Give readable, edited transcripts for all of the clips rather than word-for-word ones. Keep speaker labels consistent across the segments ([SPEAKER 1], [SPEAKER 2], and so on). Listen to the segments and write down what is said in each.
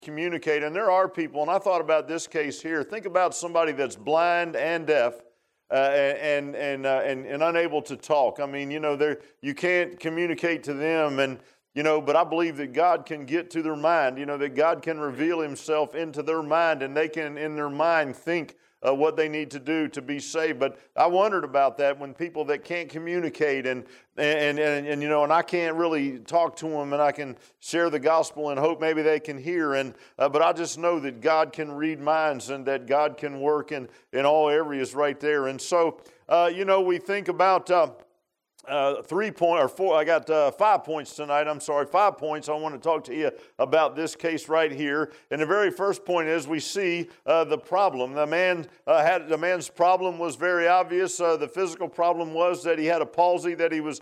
[SPEAKER 1] communicate. And there are people, and I thought about this case here. Think about somebody that's blind and deaf and unable to talk. I mean, you can't communicate to them, and but I believe that God can get to their mind. That God can reveal Himself into their mind, and they can, in their mind, think what they need to do to be saved. But I wondered about that when people that can't communicate and I can't really talk to them, and I can share the gospel and hope maybe they can hear. But I just know that God can read minds and that God can work in all areas right there. And so, we think about 3 points or 4. I got 5 points tonight. 5 points. I want to talk to you about this case right here. And the very first point is we see the problem. The man's problem was very obvious. The physical problem was that he had a palsy, that he was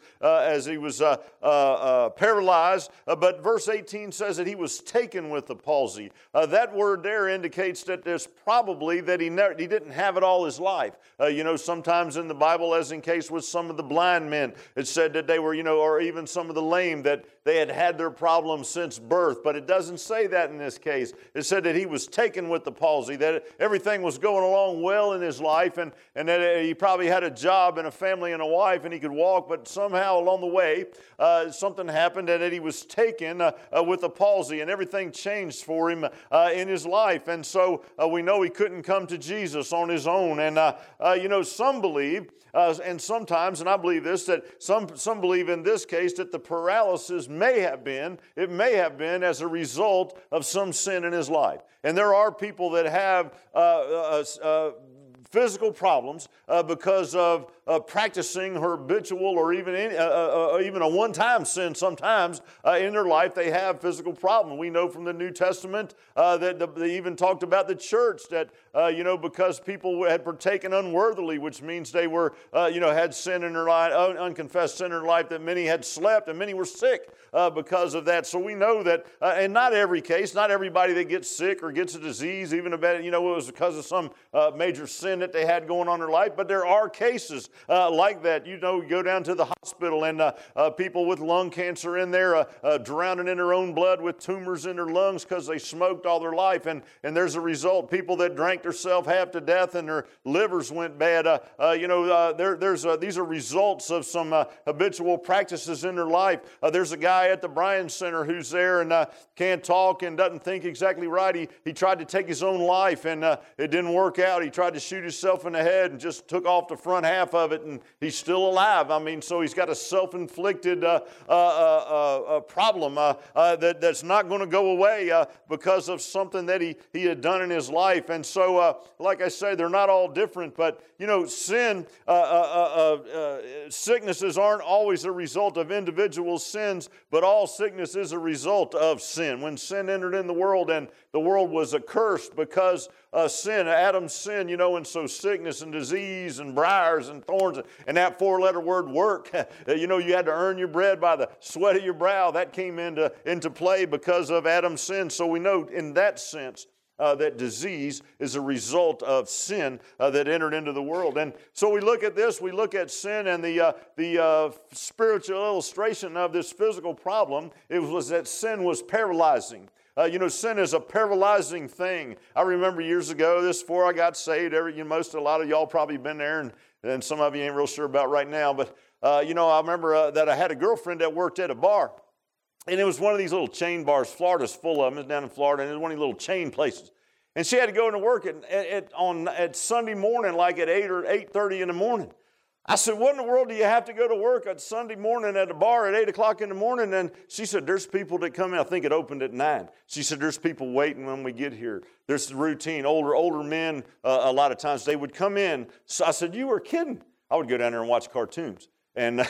[SPEAKER 1] paralyzed. But verse 18 says that he was taken with the palsy. That word there indicates that there's probably that he didn't have it all his life. Sometimes in the Bible, as in case with some of the blind men, it said that they were, or even some of the lame, that they had their problems since birth. But it doesn't say that in this case. It said that he was taken with the palsy, that everything was going along well in his life, and that he probably had a job and a family and a wife, and he could walk, but somehow along the way, something happened, and that he was taken with the palsy, and everything changed for him in his life. And so we know he couldn't come to Jesus on his own. And, some believe, and sometimes, and I believe this, that some believe in this case that the paralysis may have been as a result of some sin in his life. And there are people that have physical problems because of practicing habitual or even a one-time sin. Sometimes in their life they have physical problems. We know from the New Testament that they even talked about the church that because people had partaken unworthily, which means they were had sin in their life, unconfessed sin in their life, that many had slept and many were sick because of that. So we know that, and not every case, not everybody that gets sick or gets a disease, even about it was because of some major sin that they had going on in their life. But there are cases like that. You go down to the hospital and people with lung cancer in there drowning in their own blood with tumors in their lungs because they smoked all their life, and there's a result. People that drank themselves half to death and their livers went bad. These are results of some habitual practices in their life. There's a guy at the Bryan Center who's there and can't talk and doesn't think exactly right. He tried to take his own life, and it didn't work out. He tried to shoot himself in the head and just took off the front half of it, and he's still alive. I mean, so he's got a self-inflicted problem that's not going to go away because of something that he had done in his life. And so, like I say, they're not all different, but sin, sicknesses aren't always a result of individual sins, but all sickness is a result of sin. When sin entered in the world, and the world was accursed because sin, Adam's sin, and so sickness and disease and briars and thorns and that four-letter word work, you had to earn your bread by the sweat of your brow. That came into play because of Adam's sin. So we know in that sense that disease is a result of sin that entered into the world. And so we look at this, we look at sin, and the spiritual illustration of this physical problem, it was that sin was paralyzing. Sin is a paralyzing thing. I remember years ago, this before I got saved, a lot of y'all probably been there, and some of you ain't real sure about right now, but I remember that I had a girlfriend that worked at a bar. And it was one of these little chain bars. Florida's full of them. It's down in Florida, and it was one of these little chain places. And she had to go into work at Sunday morning, like at 8 or 8:30 in the morning. I said, what in the world do you have to go to work at Sunday morning at a bar at 8 o'clock in the morning? And she said, there's people that come in. I think it opened at 9. She said, there's people waiting when we get here. There's the routine. Older men, a lot of times, they would come in. So I said, you were kidding. I would go down there and watch cartoons. And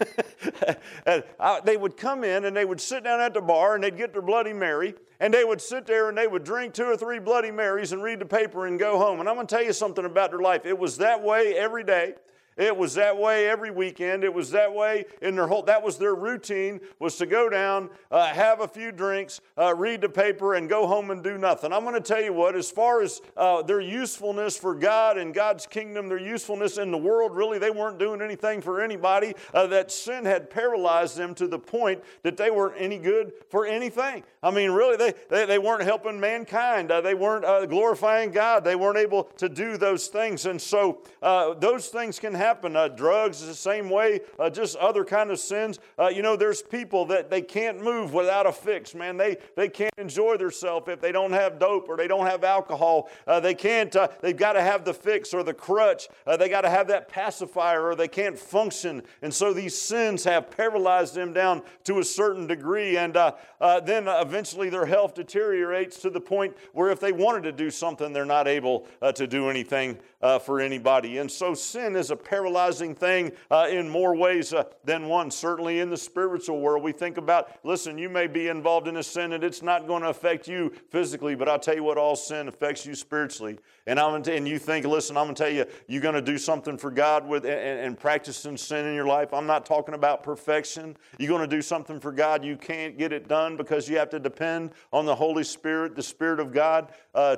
[SPEAKER 1] they would come in and they would sit down at the bar and they'd get their Bloody Mary, and they would sit there and they would drink 2 or 3 Bloody Marys and read the paper and go home. And I'm going to tell you something about their life. It was that way every day. It was that way every weekend. It was that way in their whole, that was their routine, was to go down, have a few drinks, read the paper, and go home and do nothing. I'm going to tell you what, as far as their usefulness for God and God's kingdom, their usefulness in the world, really, they weren't doing anything for anybody. That sin had paralyzed them to the point that they weren't any good for anything. I mean, really, they weren't helping mankind. They weren't glorifying God. They weren't able to do those things. And so those things can happen. Drugs is the same way, just other kind of sins. There's people that they can't move without a fix, man. They can't enjoy themselves if they don't have dope or they don't have alcohol. They can't, they've got to have the fix or the crutch. They got to have that pacifier or they can't function. And so these sins have paralyzed them down to a certain degree. And then eventually their health deteriorates to the point where if they wanted to do something, they're not able to do anything for anybody. And so sin is a paralyzing thing in more ways than one. Certainly in the spiritual world, we think about, listen, you may be involved in a sin and it's not going to affect you physically, but I'll tell you what, all sin affects you spiritually. And you think, listen, I'm going to tell you, you're going to do something for God with and practicing sin in your life. I'm not talking about perfection. You're going to do something for God. You can't get it done because you have to depend on the Holy Spirit, the Spirit of God,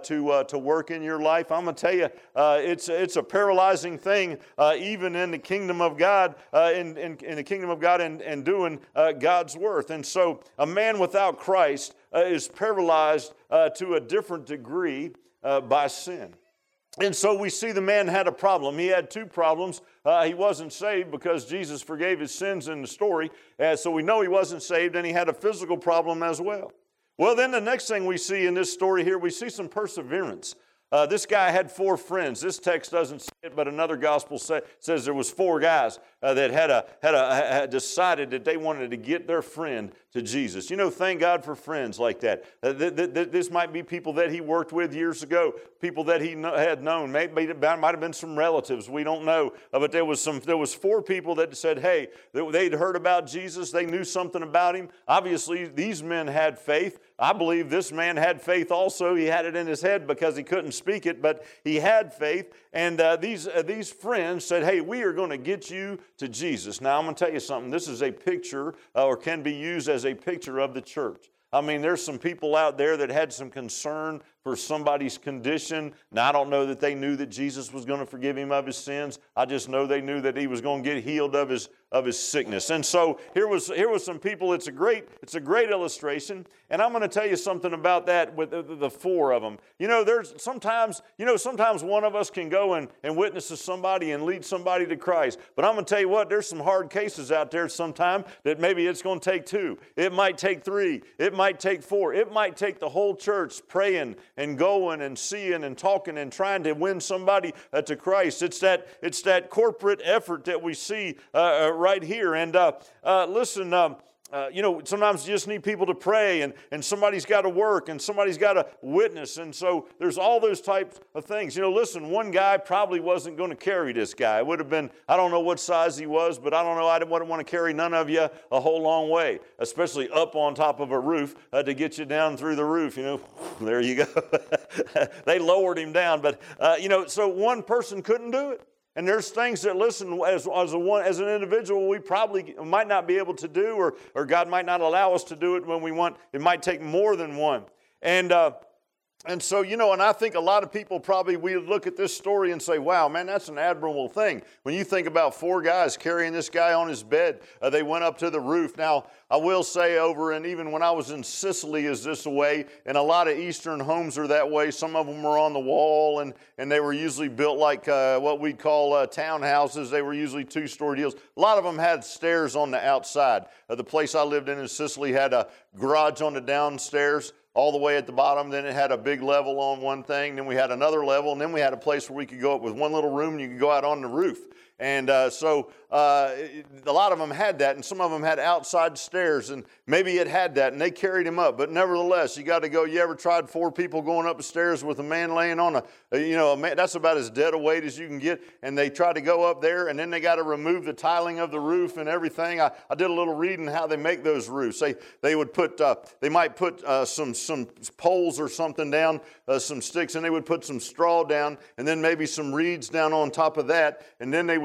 [SPEAKER 1] to work in your life. I'm going to tell you, it's a paralyzing thing, even in the kingdom of God, in the kingdom of God, and doing God's work. And so, a man without Christ is paralyzed to a different degree by sin. And so we see the man had a problem. He had two problems. He wasn't saved because Jesus forgave his sins in the story. So we know he wasn't saved, and he had a physical problem as well. Well, then the next thing we see in this story here, we see some perseverance. This guy had 4 friends. This text doesn't say it, but another gospel says there was 4 guys that had decided that they wanted to get their friend to Jesus. Thank God for friends like that. This might be people that he worked with years ago, people that he had known. Maybe it might have been some relatives. We don't know. But there was 4 people that said, hey, they'd heard about Jesus. They knew something about him. Obviously, these men had faith. I believe this man had faith also. He had it in his head because he couldn't speak it, but he had faith. And these friends said, hey, we are going to get you to Jesus. Now, I'm going to tell you something. This is a picture or can be used as a picture of the church. I mean, there's some people out there that had some concern for somebody's condition. Now, I don't know that they knew that Jesus was going to forgive him of his sins. I just know they knew that he was going to get healed of his sickness. And so here was some people. It's a great illustration. And I'm going to tell you something about that with the 4 of them. There's sometimes one of us can go and witness to somebody and lead somebody to Christ. But I'm going to tell you what, there's some hard cases out there sometime that maybe it's going to take 2. It might take 3. It might take 4. It might take the whole church praying and going and seeing and talking and trying to win somebody to Christ. It's that corporate effort that we see right here. And listen, sometimes you just need people to pray and somebody's got to work and somebody's got to witness. And so there's all those types of things. Listen, one guy probably wasn't going to carry this guy. It would have been, I don't know what size he was, but I don't know, I wouldn't want to carry none of you a whole long way, especially up on top of a roof to get you down through the roof. There you go. They lowered him down. But, so one person couldn't do it. And there's things that, listen, as an individual, we probably might not be able to do, or God might not allow us to do it when we want. It might take more than one. And so, and I think a lot of people probably, we look at this story and say, wow, man, that's an admirable thing. When you think about 4 guys carrying this guy on his bed, they went up to the roof. Now, I will say and even when I was in Sicily is this way, and a lot of Eastern homes are that way. Some of them were on the wall, and they were usually built like what we'd call townhouses. They were usually 2-story deals. A lot of them had stairs on the outside. The place I lived in Sicily had a garage on the downstairs, all the way at the bottom. Then it had a big level on one thing. Then we had another level. And then we had a place where we could go up with one little room and you could go out on the roof. And so a lot of them had that, and some of them had outside stairs, and maybe it had that, and they carried him up. But nevertheless, you got to go. You ever tried 4 people going up the stairs with a man laying on a man? That's about as dead a weight as you can get. And they try to go up there, and then they got to remove the tiling of the roof and everything. I did a little reading how they make those roofs. They would put they might put some poles or something down, some sticks, and they would put some straw down, and then maybe some reeds down on top of that, and then they would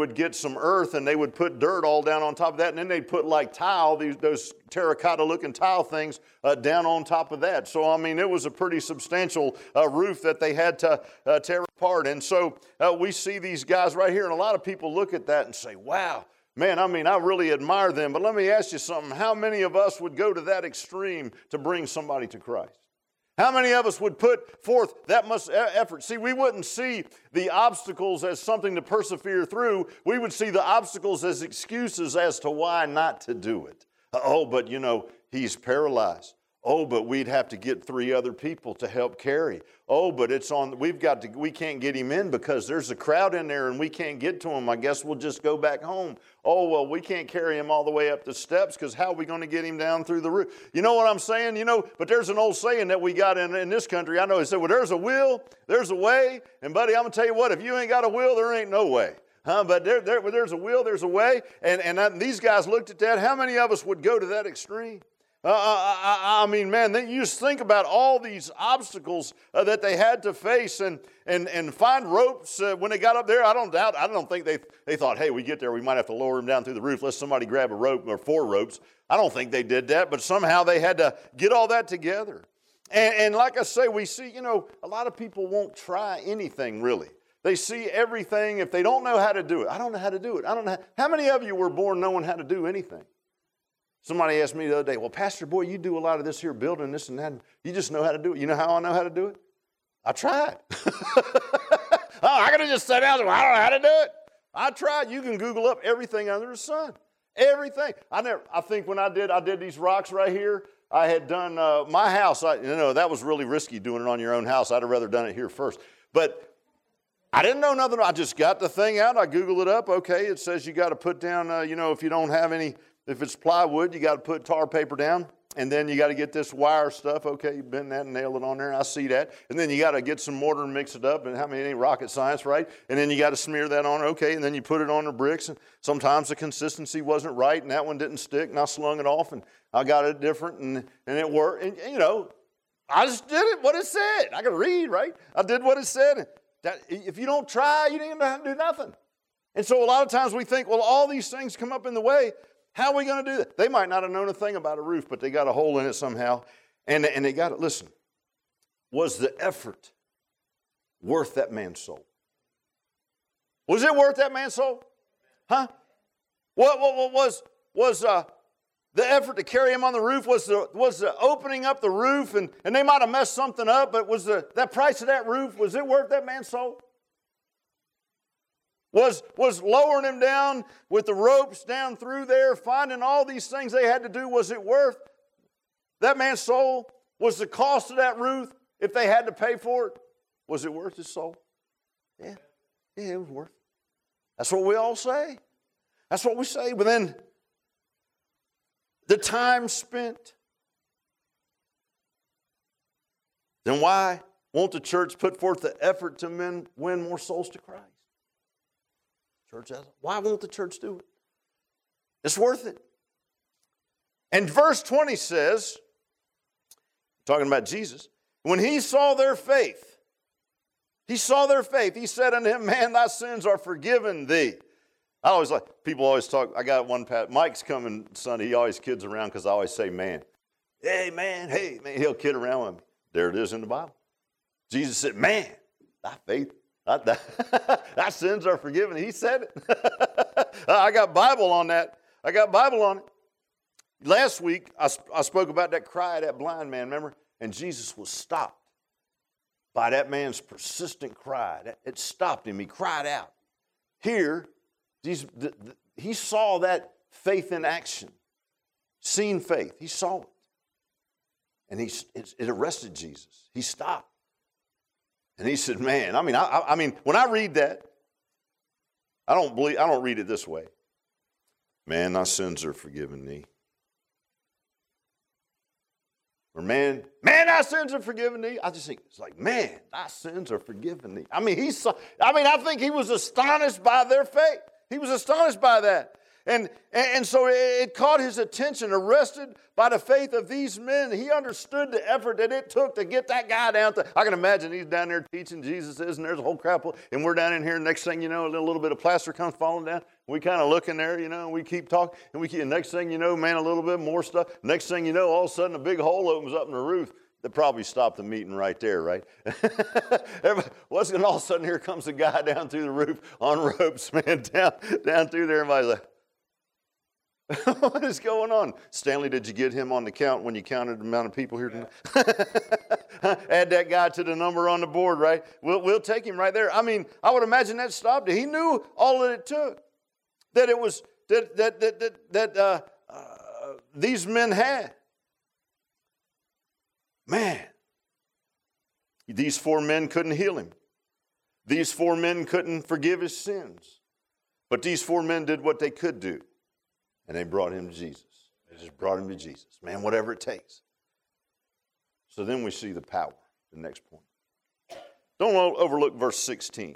[SPEAKER 1] would get some earth and they would put dirt all down on top of that, and then they'd put like tile, those terracotta-looking tile things down on top of that. So, I mean, it was a pretty substantial roof that they had to tear apart. And so we see these guys right here, and a lot of people look at that and say, wow, man, I mean, I really admire them. But let me ask you something. How many of us would go to that extreme to bring somebody to Christ? How many of us would put forth that much effort? See, we wouldn't see the obstacles as something to persevere through. We would see the obstacles as excuses as to why not to do it. Oh, but you know, he's paralyzed. Oh, but we'd have to get 3 other people to help carry. Oh, but we can't get him in because there's a crowd in there and we can't get to him. I guess we'll just go back home. Oh, well, we can't carry him all the way up the steps because how are we going to get him down through the roof? You know what I'm saying? You know, but there's an old saying that we got in this country. I know it said, well, there's a will, there's a way. And buddy, I'm going to tell you what, if you ain't got a will, there ain't no way. But there's a will, there's a way. And these guys looked at that. How many of us would go to that extreme? I mean, man, you just think about all these obstacles that they had to face and find ropes when they got up there. I don't think they thought, hey, we get there, we might have to lower them down through the roof. Let somebody grab a rope or 4 ropes. I don't think they did that, but somehow they had to get all that together. And like I say, we see, you know, a lot of people won't try anything really. They see everything if they don't know how to do it. I don't know how to do it. How many of you were born knowing how to do anything? Somebody asked me the other day, well, Pastor, boy, you do a lot of this here, building this and that. You just know how to do it. You know how I know how to do it? I tried. I could have just sat down and I don't know how to do it. I tried. You can Google up everything under the sun. Everything. I think when I did these rocks right here, I had done my house. That was really risky doing it on your own house. I'd have rather done it here first. But I didn't know nothing. I just got the thing out. I Googled it up. Okay, it says you got to put down, if you don't have any, if it's plywood, you got to put tar paper down. And then you got to get this wire stuff. Okay, you bend that and nail it on there. I see that. And then you got to get some mortar and mix it up. And it ain't rocket science, right? And then you got to smear that on. Okay, and then you put it on the bricks. And sometimes the consistency wasn't right, and that one didn't stick. And I slung it off, and I got it different, and it worked. And I just did it what it said. I could read, right? I did what it said. If you don't try, you ain't going to do nothing. And so a lot of times we think, well, all these things come up in the way. How are we going to do that? They might not have known a thing about a roof, but they got a hole in it somehow. And they got it. Listen, was the effort worth that man's soul? Was it worth that man's soul? Huh? What was the effort to carry him on the roof? Was the opening up the roof, and they might have messed something up, but was that price of that roof, was it worth that man's soul? Was lowering him down with the ropes down through there, finding all these things they had to do, was it worth that man's soul? Was the cost of that roof, if they had to pay for it, was it worth his soul? Yeah, it was worth it. That's what we all say. That's what we say. But then the time spent, then why won't the church put forth the effort to win more souls to Christ? Church, why won't the church do it? It's worth it. And verse 20 says, talking about Jesus, when he saw their faith, he said unto him, man, thy sins are forgiven thee. People always talk, I got one, Mike's coming Sunday, he always kids around because I always say man. Hey man, he'll kid around with me. There it is in the Bible. Jesus said, man, thy faith, thy sins are forgiven. He said it. I got Bible on that. I got Bible on it. Last week, I spoke about that cry of that blind man, remember? And Jesus was stopped by that man's persistent cry. It stopped him. He cried out. Here, he saw that faith in action. Seen faith. He saw it. And it arrested Jesus. He stopped. And he said, man, I mean, when I read that, I don't read it this way. Man, thy sins are forgiven thee. Or man, thy sins are forgiven thee. I just think, it's like, man, thy sins are forgiven thee. I think he was astonished by their faith. He was astonished by that. And so it caught his attention, arrested by the faith of these men. He understood the effort that it took to get that guy down. I can imagine he's down there teaching Jesus is, and there's a whole crowd, and we're down in here, and next thing you know, a little bit of plaster comes falling down. We kind of look in there, and we keep talking, and next thing you know, man, a little bit more stuff. Next thing you know, all of a sudden a big hole opens up in the roof. That probably stopped the meeting right there, right? All of a sudden here comes a guy down through the roof on ropes, man, down through there. Everybody's like, what is going on? Stanley, did you get him on the count when you counted the amount of people here tonight? Add that guy to the number on the board, right? We'll take him right there. I mean, I would imagine that stopped it. He knew all that it took. That it was that these men had. Man, these 4 men couldn't heal him. These 4 men couldn't forgive his sins. But these 4 men did what they could do. And they brought him to Jesus. They just brought him to Jesus. Man, whatever it takes. So then we see the power, the next point. Don't overlook verse 16.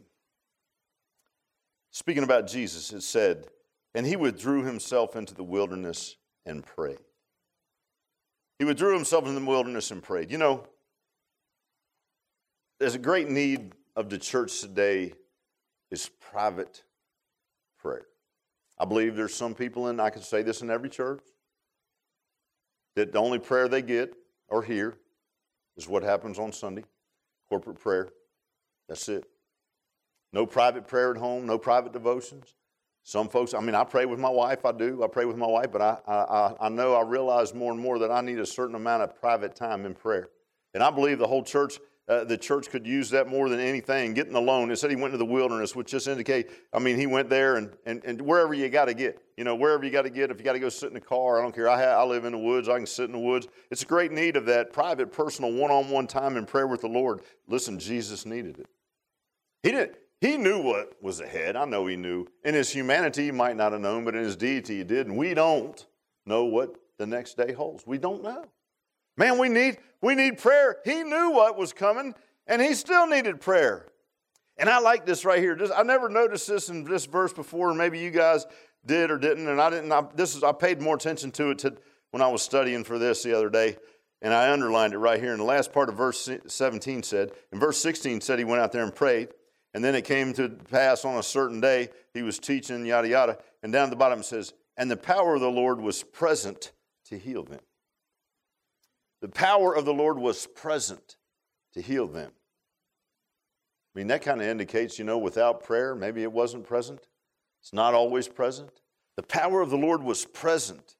[SPEAKER 1] Speaking about Jesus, it said, and he withdrew himself into the wilderness and prayed. He withdrew himself into the wilderness and prayed. You know, there's a great need of the church today is private prayer. I believe there's some people, and I can say this in every church, that the only prayer they get or hear is what happens on Sunday, corporate prayer. That's it. No private prayer at home, no private devotions. Some folks, I mean, I pray with my wife, I do. I pray with my wife, but I know, I realize more and more that I need a certain amount of private time in prayer. And I believe the whole church, the church could use that more than anything, getting alone. It said he went to the wilderness, which just indicate, I mean, he went there and wherever you got to get. Wherever you got to get, if you got to go sit in the car, I don't care. I live in the woods, I can sit in the woods. It's a great need of that private, personal, one-on-one time in prayer with the Lord. Listen, Jesus needed it. He knew what was ahead. I know he knew. In his humanity, he might not have known, but in his deity, he did. And we don't know what the next day holds. We don't know. Man, we need prayer. He knew what was coming, and he still needed prayer. And I like this right here. I never noticed this in this verse before, and maybe you guys did or didn't, and I didn't. I paid more attention to it when I was studying for this the other day, and I underlined it right here. And the last part of verse 17 said, and verse 16 said he went out there and prayed. And then it came to pass on a certain day, he was teaching, yada, yada. And down at the bottom it says, and the power of the Lord was present to heal them. The power of the Lord was present to heal them. I mean, that kind of indicates, without prayer, maybe it wasn't present. It's not always present. The power of the Lord was present.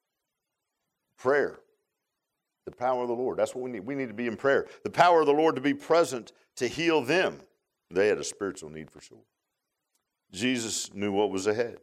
[SPEAKER 1] Prayer. The power of the Lord. That's what we need. We need to be in prayer. The power of the Lord to be present to heal them. They had a spiritual need for sure. Jesus knew what was ahead.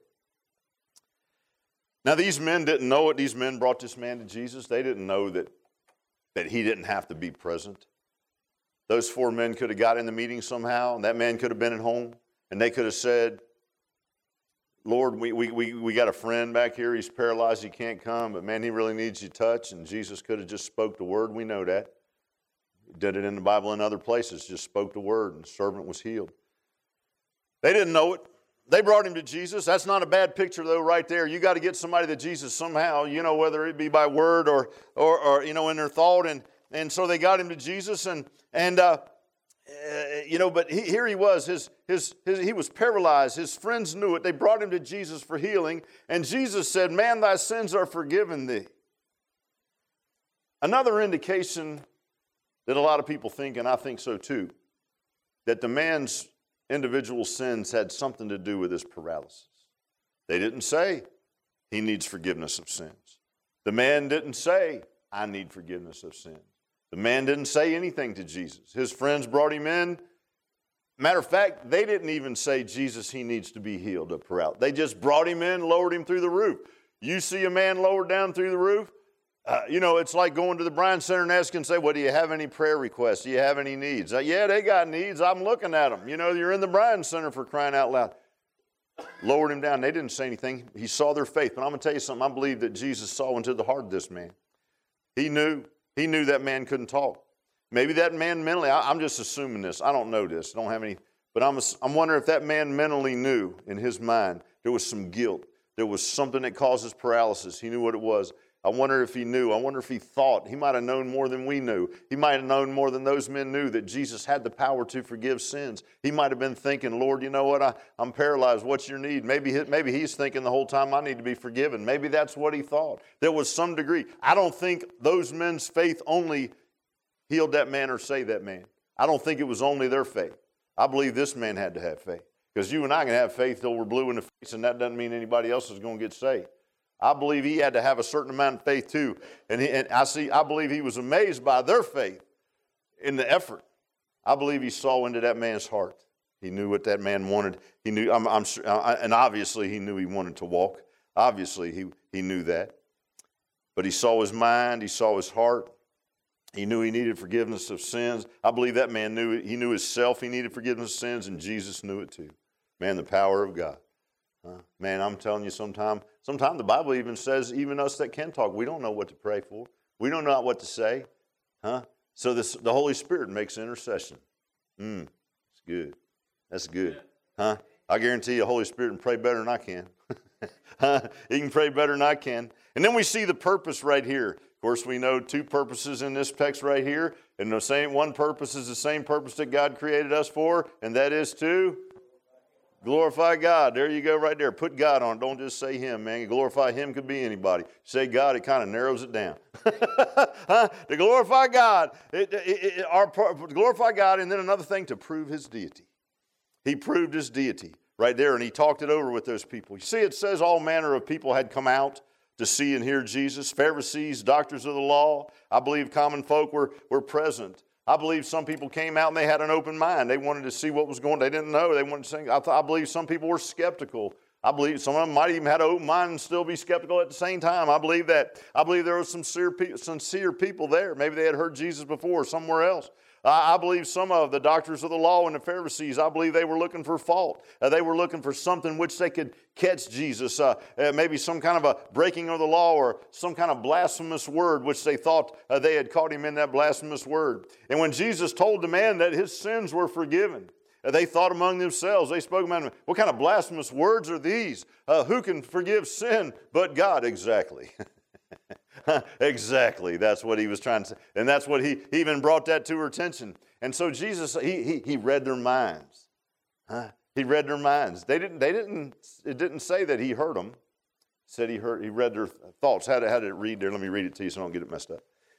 [SPEAKER 1] Now, these men didn't know it. These men brought this man to Jesus. They didn't know that he didn't have to be present. Those 4 men could have got in the meeting somehow, and that man could have been at home, and they could have said, Lord, we got a friend back here. He's paralyzed. He can't come, but man, he really needs your touch. And Jesus could have just spoke the word. We know that. Did it in the Bible and other places, just spoke the word, and the servant was healed. They didn't know it. They brought him to Jesus. That's not a bad picture, though, right there. You got to get somebody to Jesus somehow, whether it be by word or in their thought. And so they got him to Jesus, but here he was. He was paralyzed. His friends knew it. They brought him to Jesus for healing, and Jesus said, man, thy sins are forgiven thee. Another indication that a lot of people think, and I think so too, that the man's individual sins had something to do with his paralysis. They didn't say he needs forgiveness of sins. The man didn't say, I need forgiveness of sins. The man didn't say anything to Jesus. His friends brought him in. Matter of fact, they didn't even say, Jesus, he needs to be healed of paralysis. They just brought him in, lowered him through the roof. You see a man lowered down through the roof? It's like going to the Bryan Center and asking, say, well, do you have any prayer requests? Do you have any needs? Yeah, they got needs. I'm looking at them. You're in the Bryan Center, for crying out loud. Lowered him down. They didn't say anything. He saw their faith. But I'm going to tell you something. I believe that Jesus saw into the heart of this man. He knew that man couldn't talk. Maybe that man mentally, I'm just assuming this. I don't know this. I don't have any. But I'm wondering if that man mentally knew in his mind there was some guilt. There was something that causes paralysis. He knew what it was. I wonder if he knew. I wonder if he thought. He might have known more than we knew. He might have known more than those men knew that Jesus had the power to forgive sins. He might have been thinking, Lord, you know what? I'm paralyzed. What's your need? Maybe he's thinking the whole time, I need to be forgiven. Maybe that's what he thought. There was some degree. I don't think those men's faith only healed that man or saved that man. I don't think it was only their faith. I believe this man had to have faith. Because you and I can have faith till we're blue in the face, and that doesn't mean anybody else is going to get saved. I believe he had to have a certain amount of faith too. And I believe he was amazed by their faith in the effort. I believe he saw into that man's heart. He knew what that man wanted. He knew, and obviously he knew he wanted to walk. Obviously he knew that. But he saw his mind. He saw his heart. He knew he needed forgiveness of sins. I believe that man knew it. He knew himself he needed forgiveness of sins, and Jesus knew it too. Man, the power of God. Man, I'm telling you, sometimes the Bible even says, even us that can talk, we don't know what to pray for. We don't know what to say. So the Holy Spirit makes intercession. It's good. That's good. I guarantee you the Holy Spirit can pray better than I can. He can pray better than I can. And then we see the purpose right here. Of course, we know two purposes in this text right here. And the same one purpose is the same purpose that God created us for, and that is to glorify God. There you go right there. Put God on it. Don't just say him, man. Glorify him could be anybody. Say God, it kind of narrows it down. To glorify God. Glorify God, and then another thing, to prove his deity. He proved his deity right there, and he talked it over with those people. You see, it says all manner of people had come out to see and hear Jesus. Pharisees, doctors of the law. I believe common folk were present. I believe some people came out and they had an open mind. They wanted to see what was going on. They didn't know. They wanted to sing. I believe some people were skeptical. I believe some of them might even have an open mind and still be skeptical at the same time. I believe that. I believe there were some sincere people there. Maybe they had heard Jesus before somewhere else. I believe some of the doctors of the law and the Pharisees, I believe they were looking for fault. They were looking for something which they could catch Jesus. Maybe some kind of a breaking of the law or some kind of blasphemous word which they thought they had caught him in that blasphemous word. And when Jesus told the man that his sins were forgiven, they thought among themselves. They spoke among them, what kind of blasphemous words are these? Who can forgive sin but God? Exactly. Exactly. That's what he was trying to say. And that's what he even brought that to her attention. And so Jesus, he read their minds. He read their minds. It didn't say that he heard them. It said he read their thoughts. How did it read there? Let me read it to you so I don't get it messed up.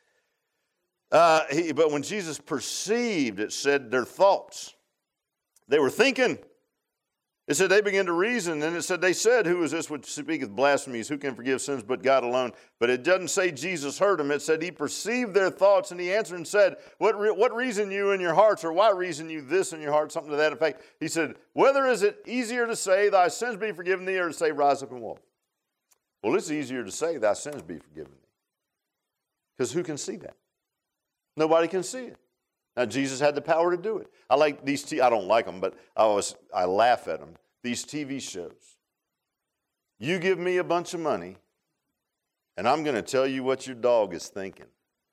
[SPEAKER 1] But when Jesus perceived, it said their thoughts. They were thinking. It said they began to reason, and it said they said, who is this which speaketh blasphemies? Who can forgive sins but God alone? But it doesn't say Jesus heard them. It said he perceived their thoughts, and he answered and said, what reason you in your hearts, or why reason you this in your heart? Something to that effect. He said, whether is it easier to say, thy sins be forgiven thee, or to say, rise up and walk? Well, it's easier to say, thy sins be forgiven thee. Because who can see that? Nobody can see it. Now, Jesus had the power to do it. I like these, I don't like them, but I laugh at them. These TV shows. You give me a bunch of money, and I'm going to tell you what your dog is thinking.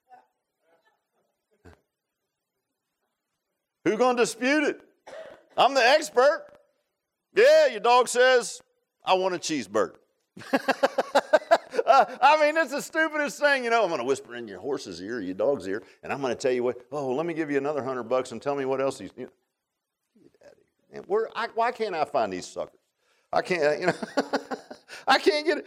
[SPEAKER 1] Who's going to dispute it? I'm the expert. Yeah, your dog says, I want a cheeseburger. I mean, it's the stupidest thing, I'm going to whisper in your horse's ear, your dog's ear, and I'm going to tell you what. Oh, let me give you another $100 and tell me what else he's. Get out of here. Why can't I find these suckers? I can't. I can't get it.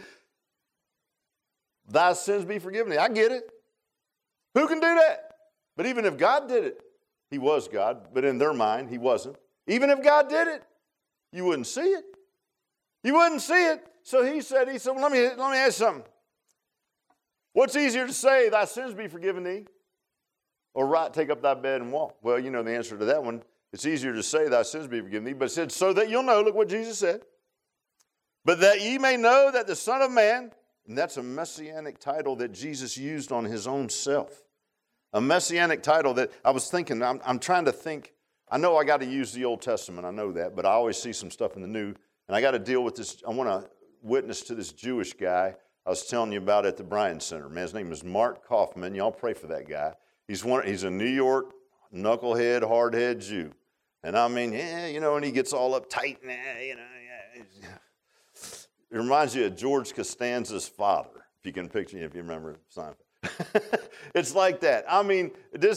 [SPEAKER 1] Thy sins be forgiven thee. I get it. Who can do that? But even if God did it, he was God, but in their mind, he wasn't. Even if God did it, you wouldn't see it. You wouldn't see it. So he said, well, let me ask you something. What's easier to say, thy sins be forgiven thee, or take up thy bed and walk? Well, you know the answer to that one. It's easier to say, thy sins be forgiven thee, but it said, so that you'll know, look what Jesus said, but that ye may know that the Son of Man, and that's a messianic title that Jesus used on his own self. A messianic title that I was thinking, I'm trying to think, I know I got to use the Old Testament, I know that, but I always see some stuff in the New, and I got to deal with this. I want to witness to this Jewish guy I was telling you about at the Bryan Center. Man, his name is Mark Kaufman. Y'all pray for that guy. He's a New York knucklehead, hardhead Jew. And I mean, and he gets all uptight and, It reminds you of George Costanza's father, if you can picture, if you remember Seinfeld. It's like that. I mean,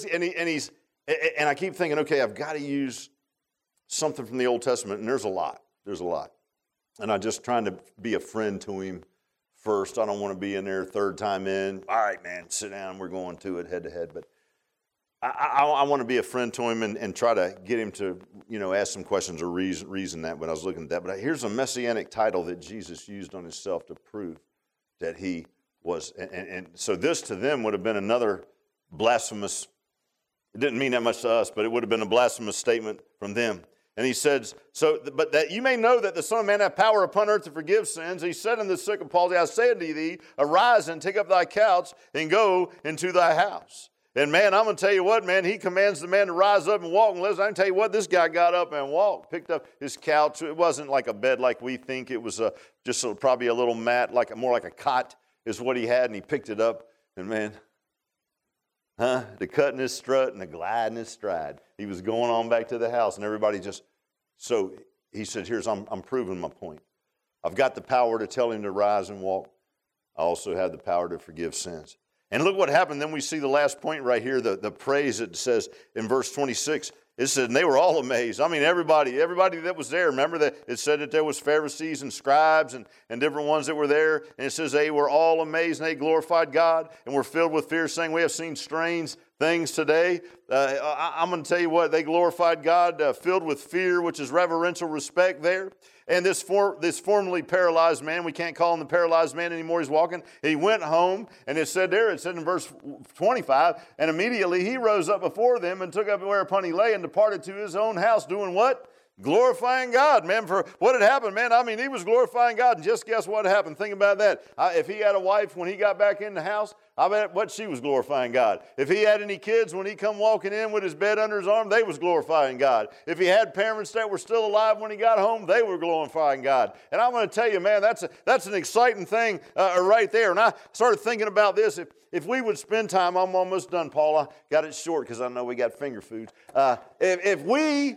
[SPEAKER 1] and I keep thinking, okay, I've got to use something from the Old Testament, and there's a lot. There's a lot. And I'm just trying to be a friend to him first. I don't want to be in there third time in. All right, man, sit down. We're going to it head to head. But I want to be a friend to him and try to get him to, ask some questions or reason that when I was looking at that. But here's a messianic title that Jesus used on himself to prove that he was. And so this to them would have been another blasphemous. It didn't mean that much to us, but it would have been a blasphemous statement from them. And he says, but that you may know that the Son of Man hath power upon earth to forgive sins. He said unto the sick of palsy, I say unto thee, arise and take up thy couch and go into thy house. And man, I'm going to tell you what, man, he commands the man to rise up and walk. And listen, I can tell you what, this guy got up and walked, picked up his couch. It wasn't like a bed like we think. It was probably a little mat, more like a cot is what he had. And he picked it up. And man, the cut in his strut and the glide in his stride. He was going on back to the house. And everybody so he said, I'm proving my point. I've got the power to tell him to rise and walk. I also have the power to forgive sins. And look what happened. Then we see the last point right here, the praise it says in verse 26. It said, and they were all amazed. I mean, everybody that was there. Remember that it said that there was Pharisees and scribes and different ones that were there. And it says they were all amazed and they glorified God and were filled with fear, saying, we have seen strange things today. I'm going to tell you what, they glorified God, filled with fear, which is reverential respect there. And this formerly paralyzed man, we can't call him the paralyzed man anymore, he's walking. He went home, and it said in verse 25, and immediately he rose up before them and took up whereupon he lay and departed to his own house, doing what? Glorifying God, man, for what had happened, man. I mean, he was glorifying God, and just guess what happened. Think about that. If he had a wife when he got back in the house, I bet what she was glorifying God. If he had any kids when he come walking in with his bed under his arm, they was glorifying God. If he had parents that were still alive when he got home, they were glorifying God. And I'm going to tell you, man, that's an exciting thing right there. And I started thinking about this. If we would spend time, I'm almost done, Paul. I got it short because I know we got finger food. If we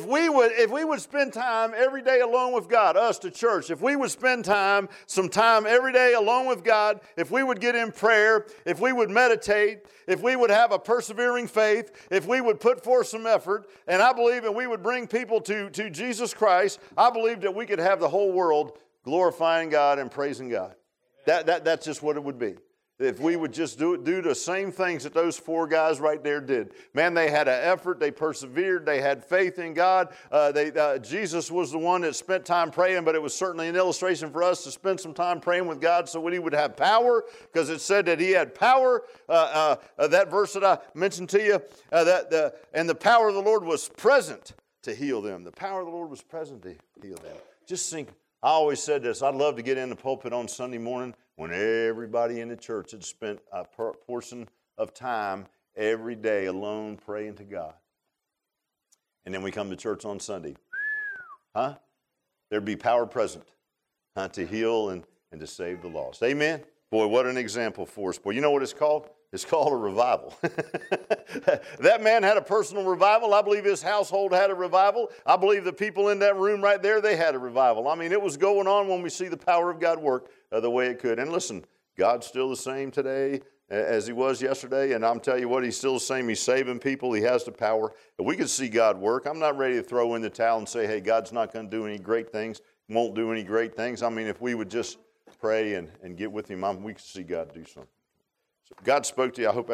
[SPEAKER 1] would spend time every day alone with God, us to church, if we would spend some time every day alone with God, if we would get in prayer, if we would meditate, if we would have a persevering faith, if we would put forth some effort, and I believe that we would bring people to Jesus Christ, I believe that we could have the whole world glorifying God and praising God. That's just what it would be. If we would just do the same things that those four guys right there did. Man, they had an effort. They persevered. They had faith in God. Jesus was the one that spent time praying, but it was certainly an illustration for us to spend some time praying with God so he would have power, because it said that he had power. That verse that I mentioned to you, and the power of the Lord was present to heal them. The power of the Lord was present to heal them. Just think, I always said this, I'd love to get in the pulpit on Sunday morning when everybody in the church had spent a portion of time every day alone praying to God. And then we come to church on Sunday. There'd be power present to heal and to save the lost. Amen? Boy, what an example for us. Boy, you know what it's called? It's called a revival. That man had a personal revival. I believe his household had a revival. I believe the people in that room right there, they had a revival. I mean, it was going on when we see the power of God work the way it could. And listen, God's still the same today as he was yesterday. And I'm telling you what, he's still the same. He's saving people. He has the power. If we could see God work, I'm not ready to throw in the towel and say, hey, God's not going to do any great things, won't do any great things. I mean, if we would just pray and get with him, we could see God do something. So God spoke to you. I hope